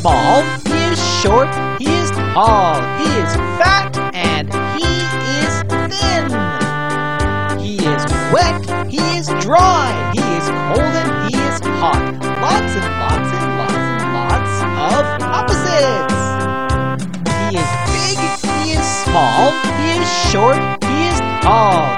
small, he is short, he is tall, he is fat, and he is thin. He is wet, he is dry, he is cold, and he is hot. Lots and lots and lots and lots of opposites. He is big, he is small, he is short, he is tall,